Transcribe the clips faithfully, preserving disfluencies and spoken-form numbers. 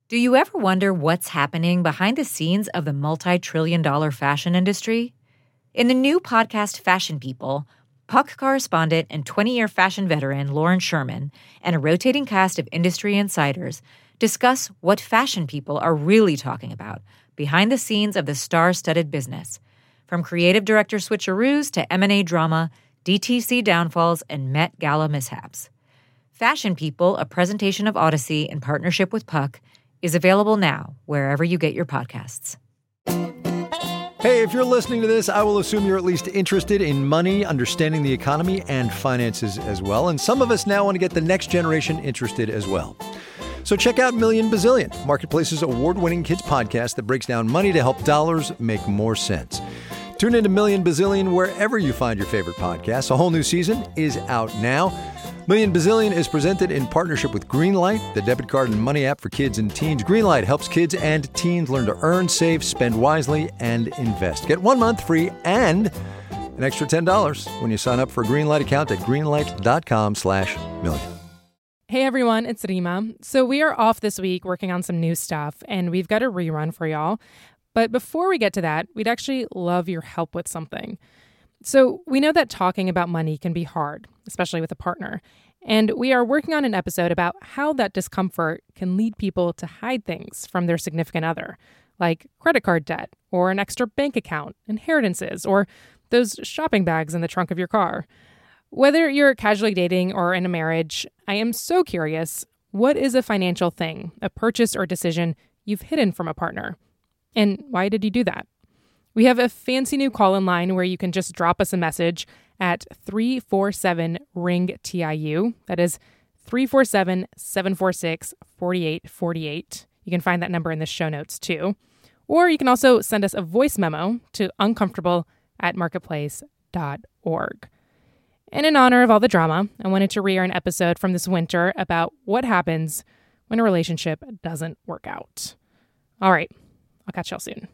Do you ever wonder what's happening behind the scenes of the multi-trillion dollar fashion industry? In the new podcast Fashion People, Puck correspondent and twenty-year fashion veteran Lauren Sherman and a rotating cast of industry insiders discuss what fashion people are really talking about behind the scenes of the star-studded business, from creative director switcheroos to M and A drama, D T C downfalls, and Met Gala mishaps. Fashion People, a presentation of Odyssey in partnership with Puck, is available now wherever you get your podcasts. Hey, if you're listening to this, I will assume you're at least interested in money, understanding the economy, and finances as well. And some of us now want to get the next generation interested as well. So check out Million Bazillion, Marketplace's award-winning kids podcast that breaks down money to help dollars make more sense. Tune into Million Bazillion wherever you find your favorite podcasts. A whole new season is out now. Million Bazillion is presented in partnership with Greenlight, the debit card and money app for kids and teens. Greenlight helps kids and teens learn to earn, save, spend wisely, and invest. Get one month free and an extra ten dollars when you sign up for a Greenlight account at greenlight.com slash million. Hey everyone, it's Rima. So we are off this week working on some new stuff, and we've got a rerun for y'all. But before we get to that, we'd actually love your help with something. So we know that talking about money can be hard, especially with a partner. And we are working on an episode about how that discomfort can lead people to hide things from their significant other, like credit card debt, or an extra bank account, inheritances, or those shopping bags in the trunk of your car. Whether you're casually dating or in a marriage, I am so curious, what is a financial thing, a purchase or decision you've hidden from a partner? And why did you do that? We have a fancy new call-in line where you can just drop us a message at three four seven ring T I U. That is three four seven, seven four six, four eight four eight. You can find that number in the show notes too. Or you can also send us a voice memo to uncomfortable at marketplace dot org. And in honor of all the drama, I wanted to re-air an episode from this winter about what happens when a relationship doesn't work out. All right, I'll catch y'all soon.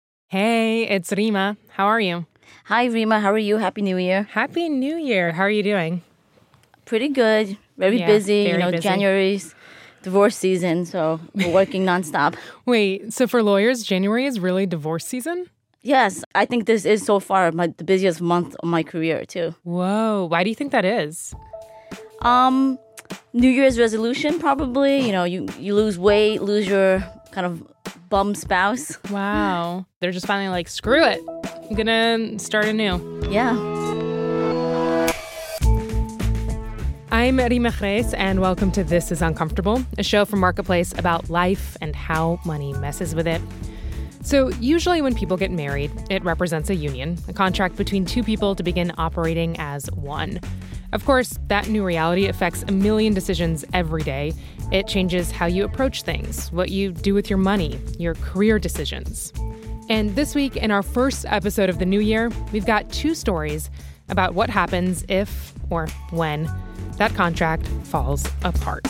Hey, it's Rima. How are you? Hi, Rima. How are you? Happy New Year. Happy New Year. How are you doing? Pretty good. Very Yeah, busy. very you know, busy. January's divorce season, so we're working nonstop. Wait, so for lawyers, January is really divorce season? Yes, I think this is so far my, the busiest month of my career, too. Whoa, why do you think that is? Um, New Year's resolution, probably. You know, you, you lose weight, lose your kind of bum spouse. Wow. They're just finally like, screw it. I'm gonna start anew. Yeah. I'm Rima Chreis, and welcome to This is Uncomfortable, a show from Marketplace about life and how money messes with it. So usually when people get married, it represents a union, a contract between two people to begin operating as one. Of course, that new reality affects a million decisions every day. It changes how you approach things, what you do with your money, your career decisions. And this week, in our first episode of the new year, we've got two stories about what happens if, or when, that contract falls apart.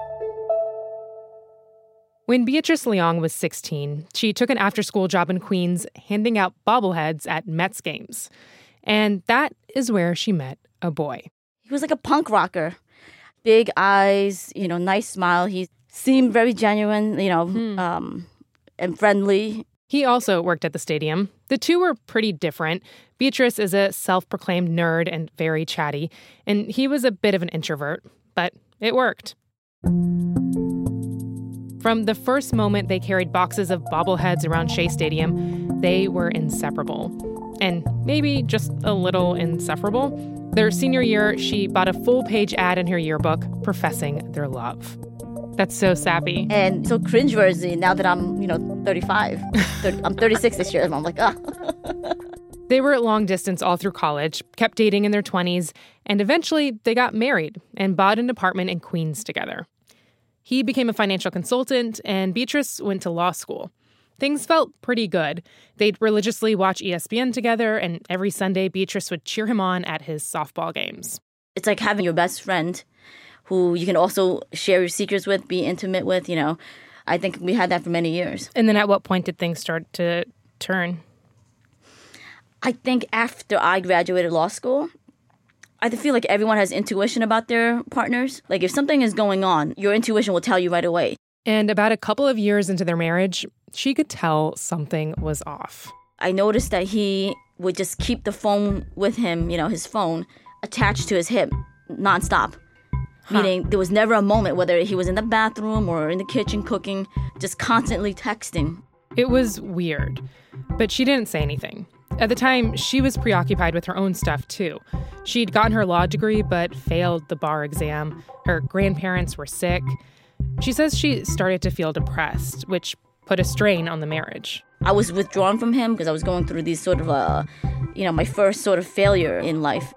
When Beatrice Leong was sixteen, she took an after-school job in Queens handing out bobbleheads at Mets games. And that is where she met a boy. He was like a punk rocker. Big eyes, you know, nice smile. He seemed very genuine, you know, hmm. um, and friendly. He also worked at the stadium. The two were pretty different. Beatrice is a self-proclaimed nerd and very chatty, and he was a bit of an introvert, but it worked. From the first moment they carried boxes of bobbleheads around Shea Stadium, they were inseparable. And maybe just a little insufferable. Their senior year, she bought a full-page ad in her yearbook professing their love. That's so sappy. And so cringeworthy now that I'm, you know, thirty-five. I'm thirty-six this year, and I'm like, ah. They were at long distance all through college, kept dating in their twenties, and eventually they got married and bought an apartment in Queens together. He became a financial consultant, and Beatrice went to law school. Things felt pretty good. They'd religiously watch E S P N together, and every Sunday, Beatrice would cheer him on at his softball games. It's like having your best friend who you can also share your secrets with, be intimate with, you know. I think we had that for many years. And then at what point did things start to turn? I think after I graduated law school, I feel like everyone has intuition about their partners. Like if something is going on, your intuition will tell you right away. And about a couple of years into their marriage, she could tell something was off. I noticed that he would just keep the phone with him, you know, his phone, attached to his hip nonstop. Huh. Meaning there was never a moment, whether he was in the bathroom or in the kitchen cooking, just constantly texting. It was weird, but she didn't say anything. At the time, she was preoccupied with her own stuff, too. She'd gotten her law degree, but failed the bar exam. Her grandparents were sick. She says she started to feel depressed, which put a strain on the marriage. I was withdrawn from him because I was going through these sort of, uh, you know, my first sort of failure in life.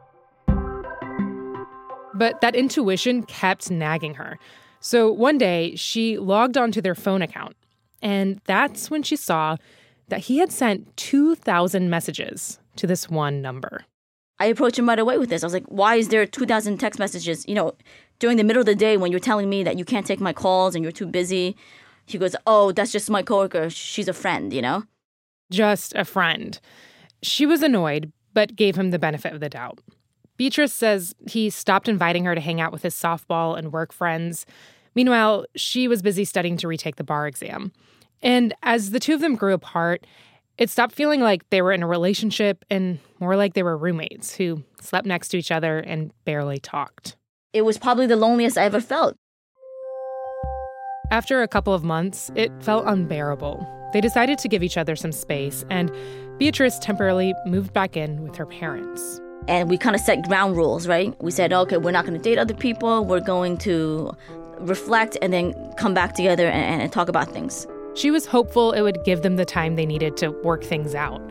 But that intuition kept nagging her. So one day, she logged onto their phone account. And that's when she saw that he had sent two thousand messages to this one number. I approached him right away with this. I was like, why is there two thousand text messages, you know, during the middle of the day when you're telling me that you can't take my calls and you're too busy? He goes, oh, that's just my coworker. She's a friend, you know? Just a friend. She was annoyed, but gave him the benefit of the doubt. Beatrice says he stopped inviting her to hang out with his softball and work friends. Meanwhile, she was busy studying to retake the bar exam. And as the two of them grew apart, it stopped feeling like they were in a relationship and more like they were roommates who slept next to each other and barely talked. It was probably the loneliest I ever felt. After a couple of months, it felt unbearable. They decided to give each other some space, and Beatrice temporarily moved back in with her parents. And we kind of set ground rules, right? We said, okay, we're not going to date other people. We're going to reflect and then come back together and, and talk about things. She was hopeful it would give them the time they needed to work things out.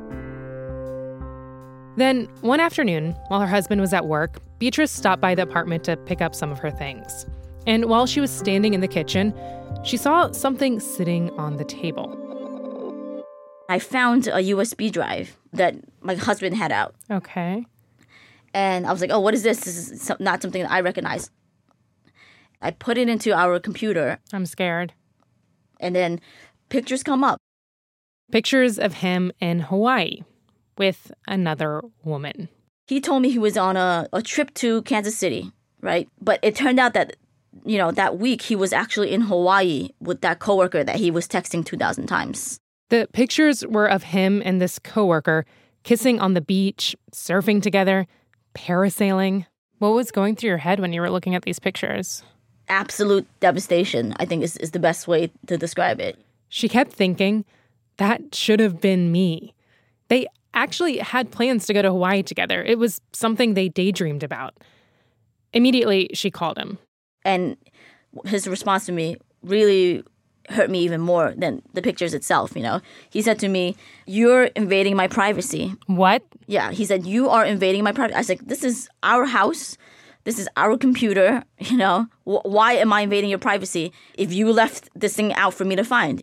Then, one afternoon, while her husband was at work, Beatrice stopped by the apartment to pick up some of her things. And while she was standing in the kitchen, she saw something sitting on the table. I found a U S B drive that my husband had out. Okay. And I was like, oh, what is this? This is not something that I recognize. I put it into our computer. I'm scared. And then pictures come up. Pictures of him in Hawaii with another woman. He told me he was on a, a trip to Kansas City, right? But it turned out that, you know, that week he was actually in Hawaii with that coworker that he was texting two thousand times. The pictures were of him and this coworker kissing on the beach, surfing together, parasailing. What was going through your head when you were looking at these pictures? Absolute devastation, I think is, is the best way to describe it. She kept thinking, that should have been me. They actually had plans to go to Hawaii together. It was something they daydreamed about. Immediately, she called him. And his response to me really hurt me even more than the pictures itself, you know. He said to me, you're invading my privacy. What? Yeah, he said, you are invading my privacy. I was like, this is our house. This is our computer, you know. W- why am I invading your privacy if you left this thing out for me to find?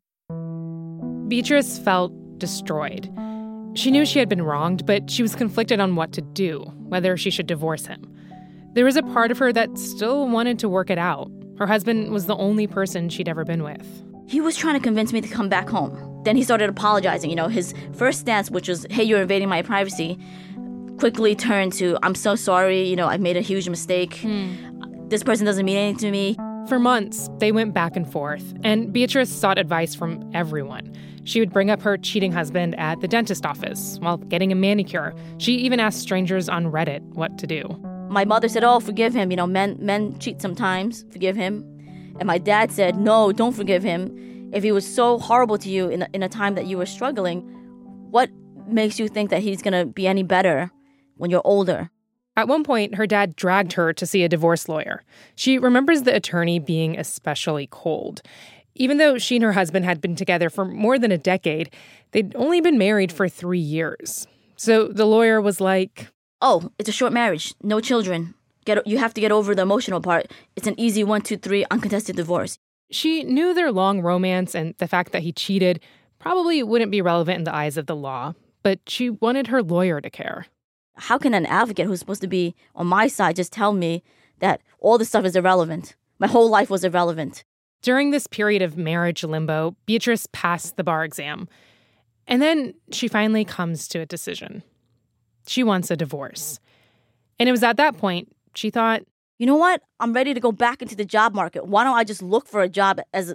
Beatrice felt destroyed. She knew she had been wronged, but she was conflicted on what to do, whether she should divorce him. There was a part of her that still wanted to work it out. Her husband was the only person she'd ever been with. He was trying to convince me to come back home. Then he started apologizing. You know, his first stance, which was, hey, you're invading my privacy, quickly turned to, I'm so sorry, you know, I made a huge mistake. Hmm. This person doesn't mean anything to me. For months, they went back and forth, and Beatrice sought advice from everyone. She would bring up her cheating husband at the dentist office while getting a manicure. She even asked strangers on Reddit what to do. My mother said, oh, forgive him. You know, men men cheat sometimes. Forgive him. And my dad said, no, don't forgive him. If he was so horrible to you in a, in a time that you were struggling, what makes you think that he's going to be any better when you're older? At one point, her dad dragged her to see a divorce lawyer. She remembers the attorney being especially cold. Even though she and her husband had been together for more than a decade, they'd only been married for three years. So the lawyer was like, oh, it's a short marriage, no children. Get, you have to get over the emotional part. It's an easy one, two, three, uncontested divorce. She knew their long romance and the fact that he cheated probably wouldn't be relevant in the eyes of the law, but she wanted her lawyer to care. How can an advocate who's supposed to be on my side just tell me that all this stuff is irrelevant? My whole life was irrelevant. During this period of marriage limbo, Beatrice passed the bar exam. And then she finally comes to a decision. She wants a divorce. And it was at that point she thought, you know what? I'm ready to go back into the job market. Why don't I just look for a job as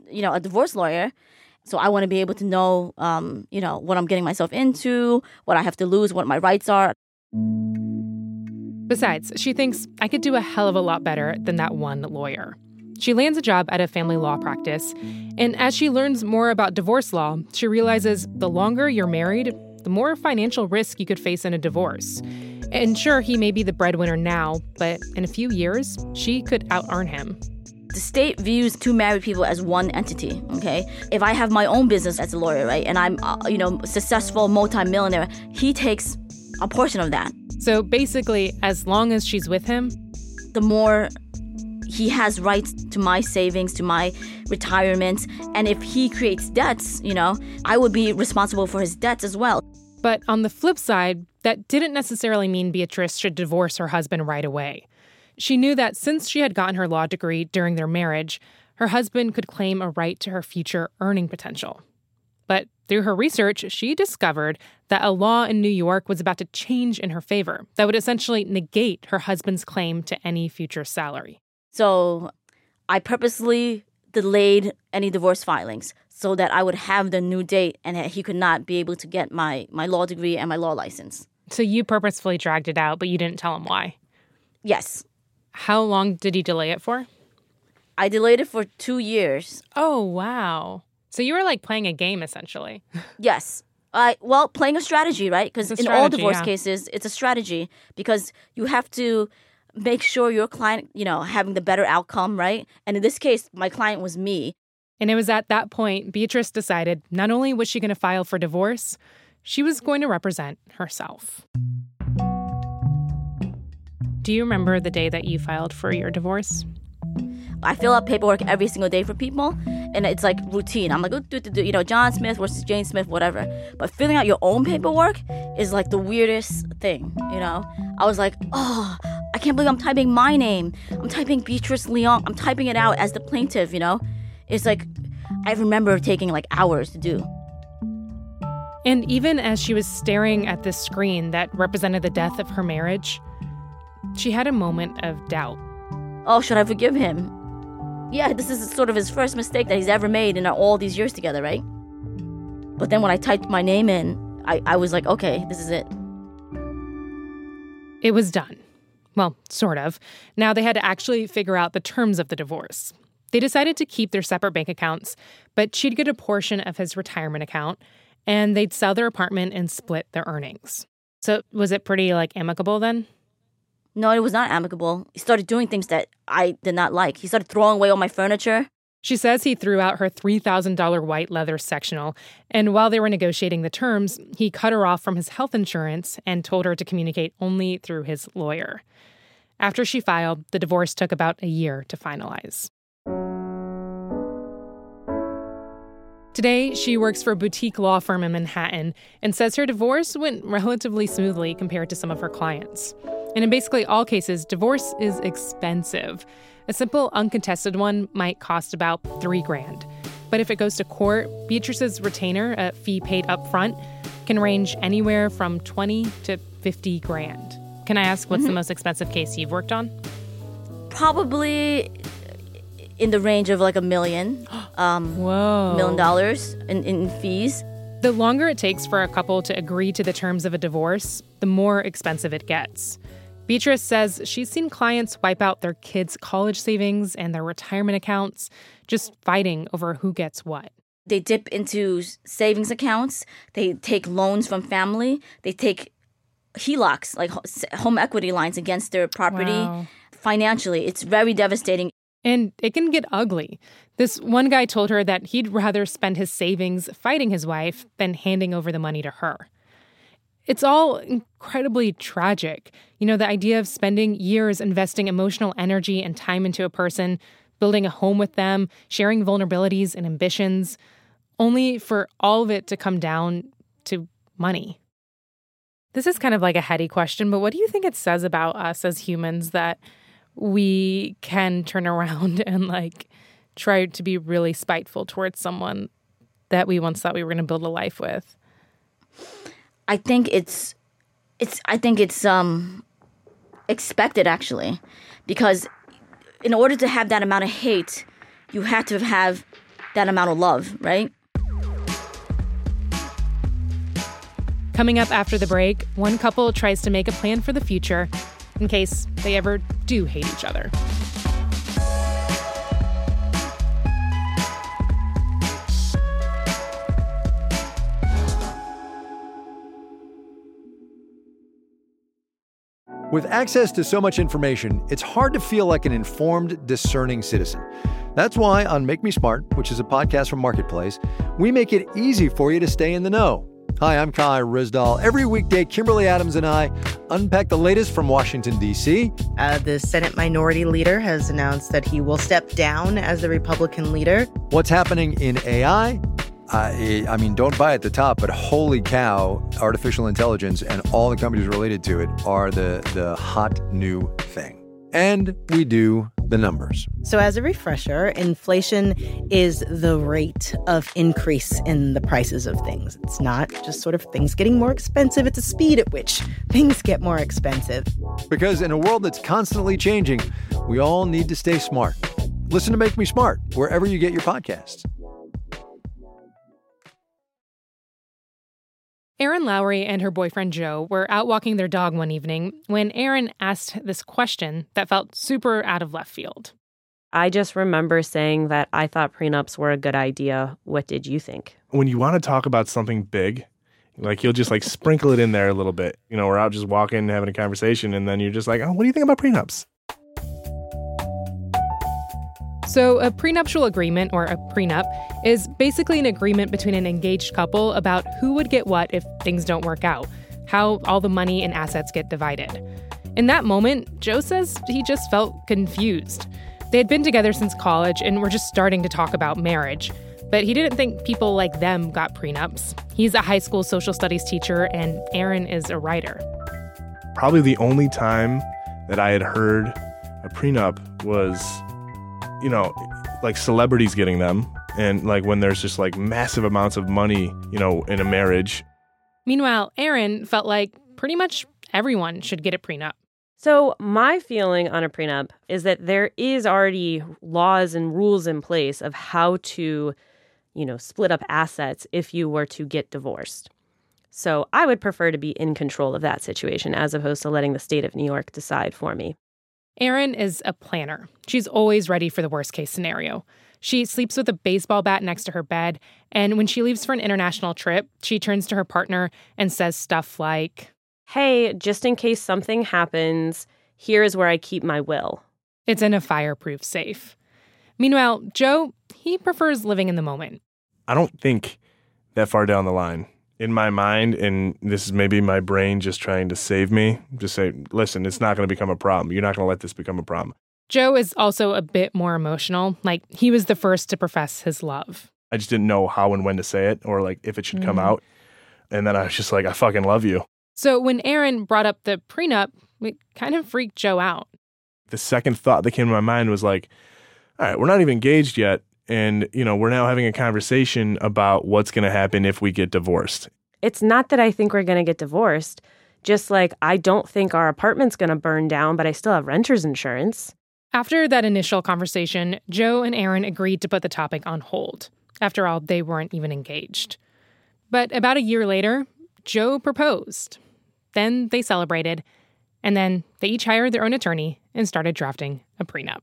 you know, a divorce lawyer. So I want to be able to know, um, you know, what I'm getting myself into, what I have to lose, what my rights are. Besides, she thinks, I could do a hell of a lot better than that one lawyer. She lands a job at a family law practice, and as she learns more about divorce law, she realizes the longer you're married, the more financial risk you could face in a divorce. And sure, he may be the breadwinner now, but in a few years, she could out-earn him. The state views two married people as one entity, okay? If I have my own business as a lawyer, right, and I'm, uh, you know, successful multimillionaire, he takes a portion of that. So basically, as long as she's with him, the more he has rights to my savings, to my retirement. And if he creates debts, you know, I would be responsible for his debts as well. But on the flip side, that didn't necessarily mean Beatrice should divorce her husband right away. She knew that since she had gotten her law degree during their marriage, her husband could claim a right to her future earning potential. But through her research, she discovered that a law in New York was about to change in her favor that would essentially negate her husband's claim to any future salary. So I purposely delayed any divorce filings so that I would have the new date and that he could not be able to get my, my law degree and my law license. So you purposefully dragged it out, but you didn't tell him why? Yes. How long did you delay it for? I delayed it for two years. Oh, wow. So you were like playing a game, essentially. Yes. I well, playing a strategy, right? Because in all divorce yeah. cases, it's a strategy because you have to make sure your client, you know, having the better outcome, right? And in this case, my client was me. And it was at that point Beatrice decided not only was she going to file for divorce, she was going to represent herself. Do you remember the day that you filed for your divorce? I fill out paperwork every single day for people, and it's like routine. I'm like, oh, do, do, do, you know, John Smith versus Jane Smith, whatever. But filling out your own paperwork is like the weirdest thing, you know? I was like, oh, I can't believe I'm typing my name. I'm typing Beatrice Leong. I'm typing it out as the plaintiff, you know? It's like, I remember taking like hours to do. And even as she was staring at this screen that represented the death of her marriage, she had a moment of doubt. Oh, should I forgive him? Yeah, this is sort of his first mistake that he's ever made in all these years together, right? But then when I typed my name in, I, I was like, okay, this is it. It was done. Well, sort of. Now they had to actually figure out the terms of the divorce. They decided to keep their separate bank accounts, but she'd get a portion of his retirement account, and they'd sell their apartment and split their earnings. So was it pretty, like, amicable then? No, it was not amicable. He started doing things that I did not like. He started throwing away all my furniture. She says he threw out her three thousand dollars white leather sectional, and while they were negotiating the terms, he cut her off from his health insurance and told her to communicate only through his lawyer. After she filed, the divorce took about a year to finalize. Today, she works for a boutique law firm in Manhattan and says her divorce went relatively smoothly compared to some of her clients. And in basically all cases, divorce is expensive. A simple uncontested one might cost about three grand. But if it goes to court, Beatrice's retainer, a fee paid up front, can range anywhere from twenty to fifty grand. Can I ask what's mm-hmm. the most expensive case you've worked on? Probably in the range of like a million. Um, Whoa. Million dollars in, in fees. The longer it takes for a couple to agree to the terms of a divorce, the more expensive it gets. Beatrice says she's seen clients wipe out their kids' college savings and their retirement accounts, just fighting over who gets what. They dip into savings accounts. They take loans from family. They take H E L O Cs, like home equity lines against their property. Wow. Financially, it's very devastating. And it can get ugly. This one guy told her that he'd rather spend his savings fighting his wife than handing over the money to her. It's all incredibly tragic. You know, the idea of spending years investing emotional energy and time into a person, building a home with them, sharing vulnerabilities and ambitions, only for all of it to come down to money. This is kind of like a heady question, but what do you think it says about us as humans that we can turn around and like try to be really spiteful towards someone that we once thought we were going to build a life with? I think it's, it's. I think it's um, expected actually, because in order to have that amount of hate, you have to have that amount of love, right? Coming up after the break, one couple tries to make a plan for the future in case they ever do hate each other. With access to so much information, it's hard to feel like an informed, discerning citizen. That's why on Make Me Smart, which is a podcast from Marketplace, we make it easy for you to stay in the know. Hi, I'm Kai Ryssdal. Every weekday, Kimberly Adams and I unpack the latest from Washington, D C. Uh, the Senate Minority Leader has announced that he will step down as the Republican leader. What's happening in A I? Uh, I mean, don't buy at the top, but holy cow, artificial intelligence and all the companies related to it are the, the hot new thing. And we do the numbers. So as a refresher, inflation is the rate of increase in the prices of things. It's not just sort of things getting more expensive. It's a speed at which things get more expensive. Because in a world that's constantly changing, we all need to stay smart. Listen to Make Me Smart wherever you get your podcasts. Erin Lowry and her boyfriend Joe were out walking their dog one evening when Erin asked this question that felt super out of left field. I just remember saying that I thought prenups were a good idea. What did you think? When you want to talk about something big, like you'll just like sprinkle it in there a little bit. You know, we're out just walking, having a conversation, and then you're just like, oh, what do you think about prenups? So a prenuptial agreement, or a prenup, is basically an agreement between an engaged couple about who would get what if things don't work out, how all the money and assets get divided. In that moment, Joe says he just felt confused. They had been together since college and were just starting to talk about marriage, but he didn't think people like them got prenups. He's a high school social studies teacher, and Erin is a writer. Probably the only time that I had heard a prenup was, you know, like celebrities getting them, and like when there's just like massive amounts of money, you know, in a marriage. Meanwhile, Erin felt like pretty much everyone should get a prenup. So my feeling on a prenup is that there is already laws and rules in place of how to, you know, split up assets if you were to get divorced. So I would prefer to be in control of that situation as opposed to letting the state of New York decide for me. Erin is a planner. She's always ready for the worst-case scenario. She sleeps with a baseball bat next to her bed, and when she leaves for an international trip, she turns to her partner and says stuff like, hey, just in case something happens, here is where I keep my will. It's in a fireproof safe. Meanwhile, Joe, he prefers living in the moment. I don't think that far down the line. In my mind, and this is maybe my brain just trying to save me, just say, listen, it's not going to become a problem. You're not going to let this become a problem. Joe is also a bit more emotional, like he was the first to profess his love. I just didn't know how and when to say it, or like if it should come out. And then I was just like, I fucking love you. So when Erin brought up the prenup, it kind of freaked Joe out. The second thought that came to my mind was like, all right, we're not even engaged yet. And, you know, we're now having a conversation about what's going to happen if we get divorced. It's not that I think we're going to get divorced. Just like I don't think our apartment's going to burn down, but I still have renter's insurance. After that initial conversation, Joe and Erin agreed to put the topic on hold. After all, they weren't even engaged. But about a year later, Joe proposed. Then they celebrated. And then they each hired their own attorney and started drafting a prenup.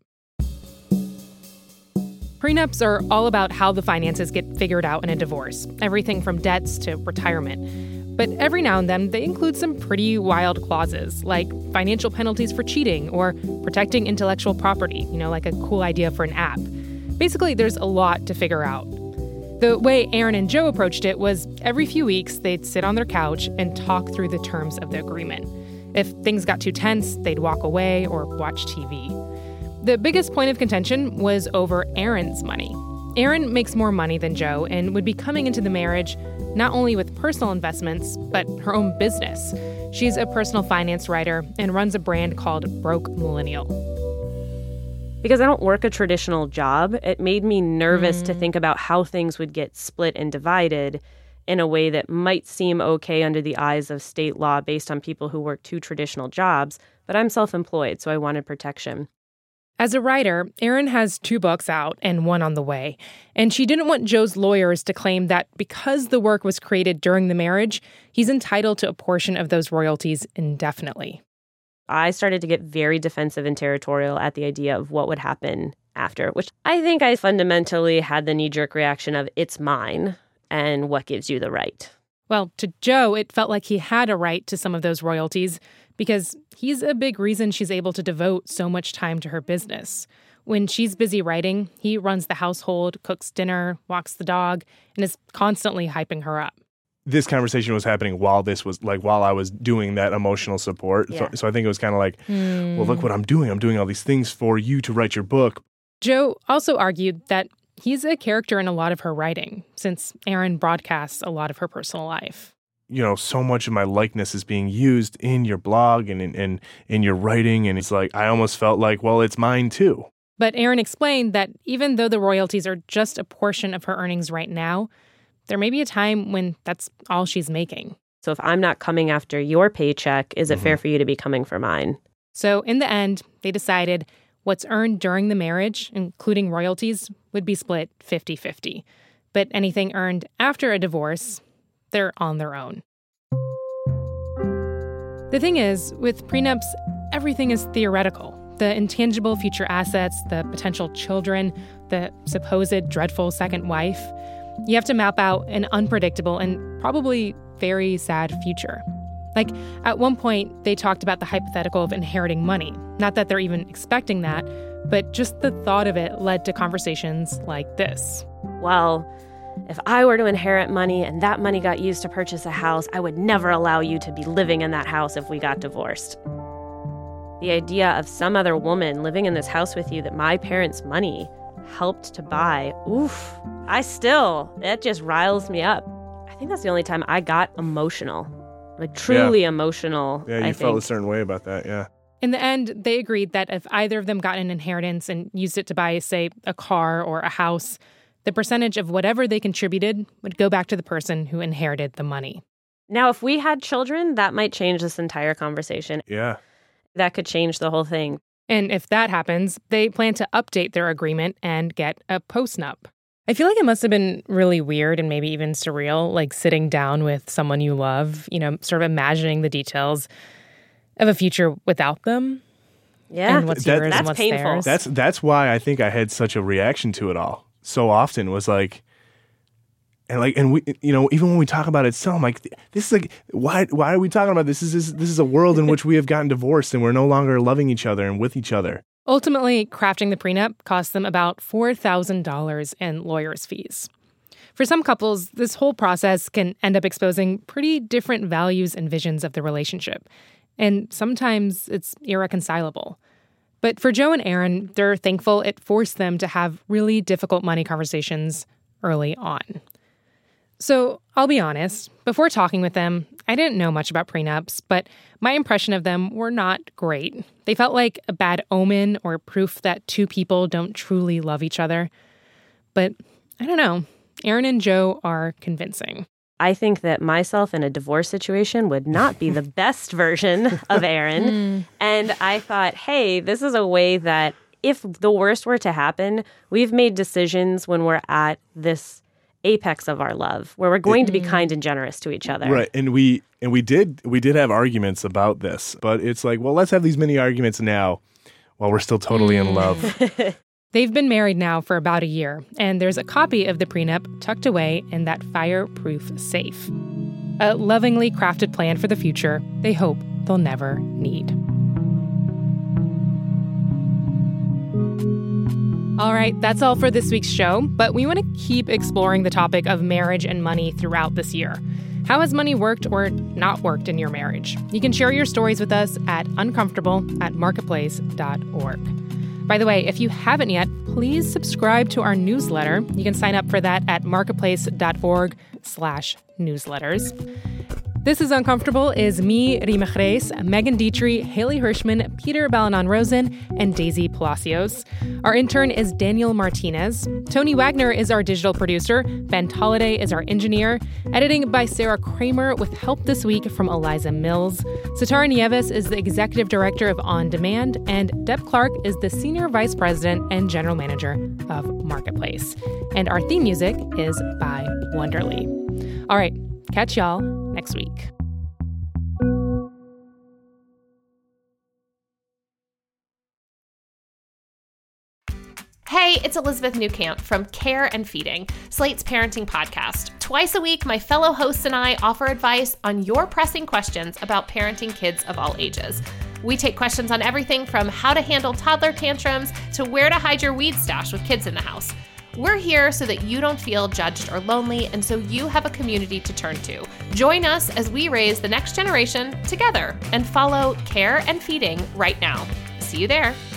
Prenups are all about how the finances get figured out in a divorce, everything from debts to retirement. But every now and then, they include some pretty wild clauses, like financial penalties for cheating or protecting intellectual property, you know, like a cool idea for an app. Basically, there's a lot to figure out. The way Erin and Joe approached it was every few weeks, they'd sit on their couch and talk through the terms of the agreement. If things got too tense, they'd walk away or watch T V. The biggest point of contention was over Erin's money. Erin makes more money than Joe and would be coming into the marriage not only with personal investments, but her own business. She's a personal finance writer and runs a brand called Broke Millennial. Because I don't work a traditional job, it made me nervous mm. to think about how things would get split and divided in a way that might seem okay under the eyes of state law based on people who work two traditional jobs, but I'm self-employed, so I wanted protection. As a writer, Erin has two books out and one on the way, and she didn't want Joe's lawyers to claim that because the work was created during the marriage, he's entitled to a portion of those royalties indefinitely. I started to get very defensive and territorial at the idea of what would happen after, which I think I fundamentally had the knee-jerk reaction of, it's mine, and what gives you the right? Well, to Joe, it felt like he had a right to some of those royalties because he's a big reason she's able to devote so much time to her business. When she's busy writing, he runs the household, cooks dinner, walks the dog, and is constantly hyping her up. This conversation was happening while this was like while I was doing that emotional support. Yeah. So, so I think it was kind of like, Mm. well, look what I'm doing. I'm doing all these things for you to write your book. Joe also argued that he's a character in a lot of her writing, since Erin broadcasts a lot of her personal life. You know, so much of my likeness is being used in your blog and in, in, in your writing. And it's like, I almost felt like, well, it's mine too. But Erin explained that even though the royalties are just a portion of her earnings right now, there may be a time when that's all she's making. So if I'm not coming after your paycheck, is it Mm-hmm. fair for you to be coming for mine? So in the end, they decided what's earned during the marriage, including royalties, would be split fifty-fifty. But anything earned after a divorce, they're on their own. The thing is, with prenups, everything is theoretical. The intangible future assets, the potential children, the supposed dreadful second wife. You have to map out an unpredictable and probably very sad future. Like, at one point, they talked about the hypothetical of inheriting money. Not that they're even expecting that, but just the thought of it led to conversations like this. Well, if I were to inherit money and that money got used to purchase a house, I would never allow you to be living in that house if we got divorced. The idea of some other woman living in this house with you that my parents' money helped to buy, oof, I still, it just riles me up. I think that's the only time I got emotional, like truly Yeah. emotional. Yeah, you I felt think. a certain way about that, yeah. In the end, they agreed that if either of them got an inheritance and used it to buy, say, a car or a house, the percentage of whatever they contributed would go back to the person who inherited the money. Now, if we had children, that might change this entire conversation. Yeah. That could change the whole thing. And if that happens, they plan to update their agreement and get a postnup. I feel like it must have been really weird and maybe even surreal, like sitting down with someone you love, you know, sort of imagining the details of a future without them. Yeah, And what's That- yours that's and what's painful. theirs. That's that's why I think I had such a reaction to it all so often was like, and like, and we, you know, even when we talk about it, still, I'm like, this is like, why, why are we talking about this? This is this is a world in which we have gotten divorced and we're no longer loving each other and with each other. Ultimately, crafting the prenup cost them about four thousand dollars in lawyers' fees. For some couples, this whole process can end up exposing pretty different values and visions of the relationship. And sometimes it's irreconcilable. But for Joe and Erin, they're thankful it forced them to have really difficult money conversations early on. So I'll be honest, before talking with them, I didn't know much about prenups, but my impression of them were not great. They felt like a bad omen or proof that two people don't truly love each other. But I don't know. Erin and Joe are convincing. I think that myself in a divorce situation would not be the best version of Erin. And I thought, hey, this is a way that if the worst were to happen, we've made decisions when we're at this apex of our love, where we're going to be kind and generous to each other. Right. And we and we did we did have arguments about this, but it's like, well, let's have these mini arguments now while we're still totally in love. They've been married now for about a year, and there's a copy of the prenup tucked away in that fireproof safe. A lovingly crafted plan for the future they hope they'll never need. All right, that's all for this week's show, but we want to keep exploring the topic of marriage and money throughout this year. How has money worked or not worked in your marriage? You can share your stories with us at uncomfortable at marketplace dot org. By the way, if you haven't yet, please subscribe to our newsletter. You can sign up for that at marketplace dot org slash newsletters. This is Uncomfortable is me, Rima Chreis, Megan Dietrich, Haley Hirschman, Peter Balanon-Rosen, and Daisy Palacios. Our intern is Daniel Martinez. Tony Wagner is our digital producer. Ben Tolliday is our engineer. Editing by Sarah Kramer with help this week from Eliza Mills. Satara Nieves is the executive director of On Demand, and Deb Clark is the senior vice president and general manager of Marketplace. And our theme music is by Wonderly. All right, catch y'all next week. Hey, it's Elizabeth Newcamp from Care and Feeding, Slate's parenting podcast. Twice a week, my fellow hosts and I offer advice on your pressing questions about parenting kids of all ages. We take questions on everything from how to handle toddler tantrums to where to hide your weed stash with kids in the house. We're here so that you don't feel judged or lonely, and so you have a community to turn to. Join us as we raise the next generation together and follow Care and Feeding right now. See you there.